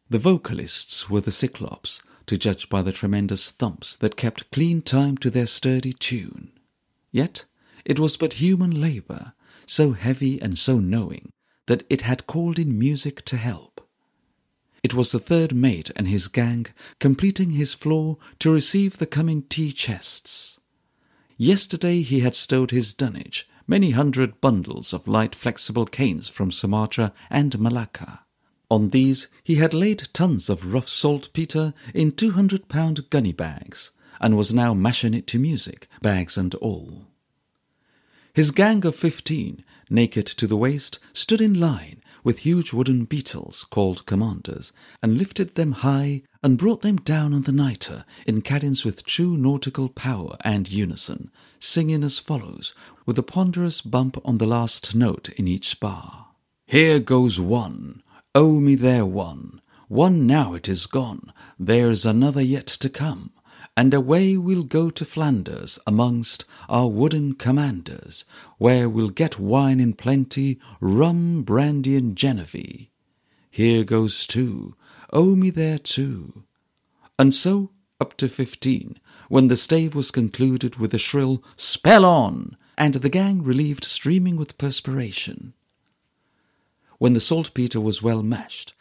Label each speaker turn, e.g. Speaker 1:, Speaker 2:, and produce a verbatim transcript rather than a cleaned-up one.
Speaker 1: The vocalists were the Cyclops, to judge by the tremendous thumps that kept clean time to their sturdy tune. Yet it was but human labour, so heavy and so knowing, that it had called in music to help. It was the third mate and his gang completing his floor to receive the coming tea chests. Yesterday he had stowed his dunnage, many hundred bundles of light flexible canes from Sumatra and Malacca. On these he had laid tons of rough saltpetre in two hundred pound gunny bags, and was now mashing it to music, bags and all. His gang of fifteen, naked to the waist, stood in line with huge wooden beetles called commanders, and lifted them high and brought them down on the nitre in cadence with true nautical power and unison, singing as follows, with a ponderous bump on the last note in each bar. Here goes one, owe me there one, one now it is gone, there's another yet to come, and away we'll go to Flanders amongst our wooden commanders, where we'll get wine in plenty, rum, brandy, and Genevieve. Here goes two, owe me there too. And so up to fifteen, when the stave was concluded with a shrill "Spell on!" and the gang relieved streaming with perspiration. When the saltpetre was well mashed,